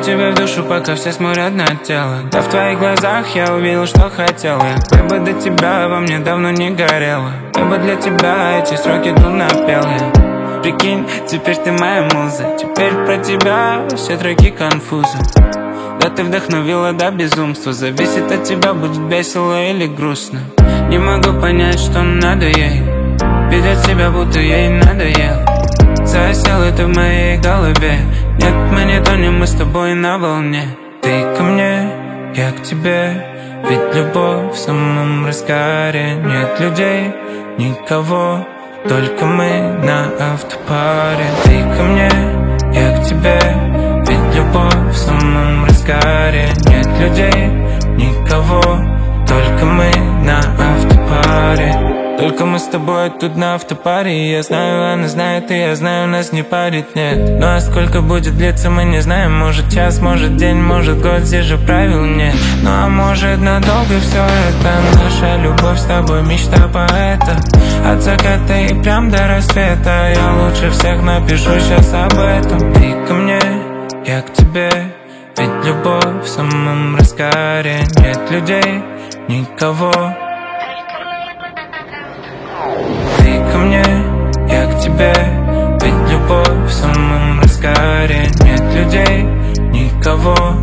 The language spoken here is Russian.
тебе в душу, пока все смотрят на тело. Да в твоих глазах я увидел, что хотел я. Бэйба, до тебя во мне давно не горело. Бэйба, для тебя эти строки тут напел я. Прикинь, теперь ты моя муза. Теперь про тебя все треки конфузы. Да ты вдохновила до безумства. Зависит от тебя, будет весело или грустно. Не могу понять, что надо ей. Ведет себя, будто ей надоел. Засела ты в моей голове. Нет, мы не тонем, мы с тобой на волне. Ты ко мне, я к тебе. Ведь любовь в самом разгаре. Нет людей, никого, только мы на автопаре. Ты ко мне, я к тебе. Ведь любовь в самом разгаре. Нет людей, никого, только мы на автопаре. Только мы с тобой тут на автопаре. Я знаю, она знает, и я знаю, нас не парит, нет. Ну а сколько будет длиться, мы не знаем. Может час, может день, может год, здесь же правил нет. Ну а может надолго все это. Наша любовь с тобой, мечта поэта. От заката и прям до рассвета. Я лучше всех напишу сейчас об этом. Ты ко мне, я к тебе. Ведь любовь в самом разгаре. Нет людей, никого. Ты ко мне, я к тебе. Ведь любовь в самом разгаре. Нет людей, никого.